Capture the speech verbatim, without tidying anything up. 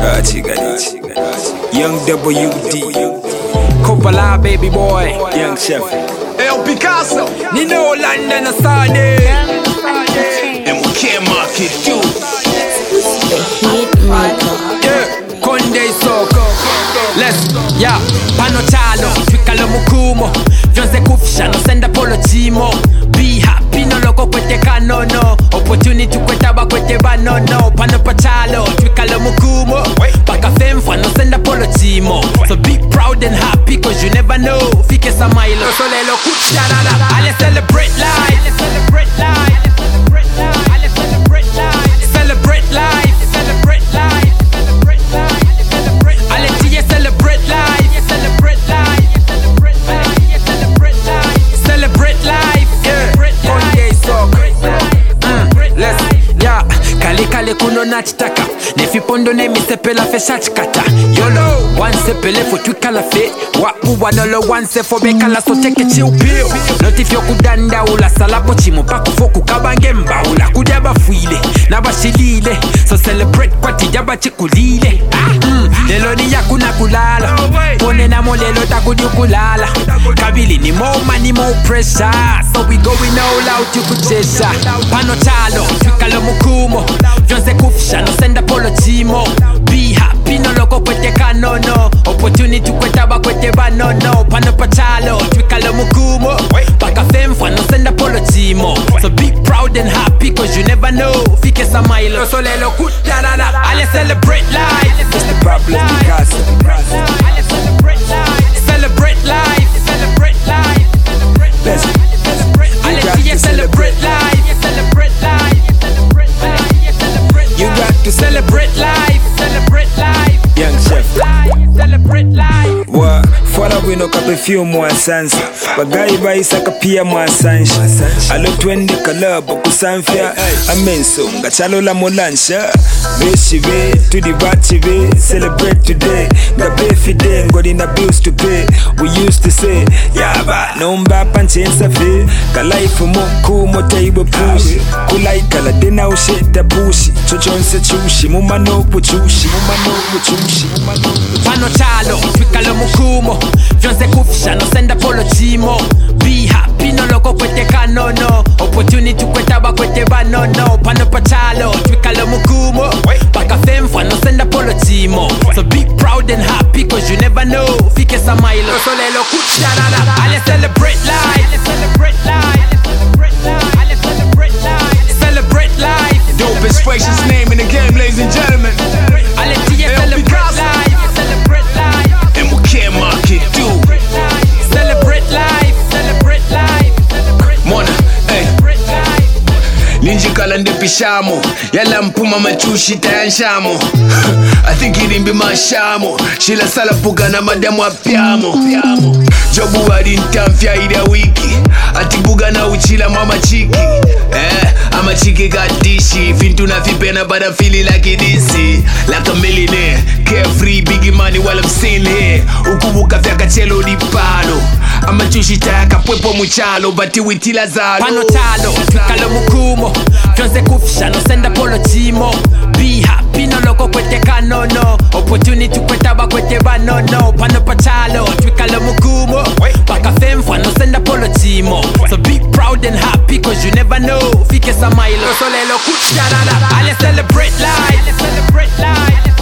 Rachi got it. Young W D. Coppola, baby boy. Young Chef. El Picasso. Nino London Asade. And we can't mark it too. Yeah, Conde Soko. Let's, yeah, Pano Chalo, Twikalo Mukumo. Vyonze kufisha, no senda polo chimo. Be happy, no loko kwete kano no. Opportunity kweta ba kwete ba no no. Pano Pachalo, Twikalo Mukumo. Baka femfa, no senda polo chimo. So be proud and happy, cause you never know. Fike sa mailo, so lelo kucharada. Ale celebrate life. Ale celebrate life. Ale celebrate life. Celebrate life. Celebrate life. Celebrate life. Celebrate life. Ale tia celebrate life. Celebrate life. Celebrate life. Celebrate life. Celebrate life. Yeah. Conde Soko. Mm. Let's, yeah. Kale kale kuno nachitaka. Nefi pondo ne misepela fe shachikata. Yolo. One sepele for twikala fe. Wa uwa nolo one se for bekala so take a chill pill. Not if you kudanda ula salapo chimo pako foku kabangemba ula kudaba fuile. Naba shilile. So celebrate kwa tijaba chikulile. Mm. Lelo ni yakuna kulala. Pone na mo lelo takudi kulala. Kabili ni more money more pressure. So we going all out you kuchesha. Pano chalo, twikalo mukumo. Vyonze kufisha no senda polo chimo. Be happy no loko kwete kano no. Opportunity kweta ba kwete ba no no. Pano pachalo, twikalo mukumo. Baka femfa no senda polo chimo. So be proud and happy cause you never know. Fike sa mailo so lelo kutarada. Ale celebrate life. It's the problem because Ale celebrate life. Celebrate life. Celebrate life. Let's Ale tia celebrate life. Celebrate life. You got to Celebrate life. Celebrate life. Young Chef. Celebrate life. Wa fala wino kape few more sansa. Bagai ba isaka pia mwa sansha. Alo twende kalaba kusanfia. Amenso ngachalo la molansha. Beshi be to the bachi be. Celebrate today. Gabe fide ngodi na bills to pay. We used to say yaba nomba panchensa fe. Kalaifu moku motaibo push. Kulai kala dena usheta pushi. Chochonse chushi mumano puchushi. Mumano puchushi. Pano chalo, twikalo mukumo. Vyonze kufisha no senda polo chimo. Be happy no loko kwete kano no. Opportunity kweta ba kwete ba no no. Pano pachalo, twikalo mukumo. Baka femfa no senda polo chimo. So be proud and happy cause you never know. Fike sa mailo so lelo kucharada. Ale celebrate life. Ale celebrate life. Ale celebrate life. Celebrate life. Dopest gracious name in the game, ladies and gentlemen. Ale tia celebrate life. Celebrate life. And we can't mark it too. Celebrate life. Celebrate life. Mona, hey. Ninji kalande pishamo. Yala mpuma machushi tayanshamo. I think irimbi mashamo. Shila sala puga na madamu apiamo. Jobu wadi ntamfya ida wiki. Atibuga na uchila mama chiki. Eh, ama chiki got dishi. Fintu na fipena but I'm feeling like it is. Like a millionaire. Carefree, biggie money while I'm sitting here. Ukubuka vya kachelo di palo. Ama chushi taka pwepo muchalo. Bati witila zalo. Pano chalo, twikalo mukumo. Vyonze kufisha no senda polo chimo. Be happy no loko kwete kano no. Opportunity kweta ba kwete ba no no. Pano pachalo, twikalo mukumo. Baka femfa no senda polo chimo. So be proud and happy cause you never know. Fike sa mailo so lelo kucharada. Ale celebrate life. Ale celebrate life.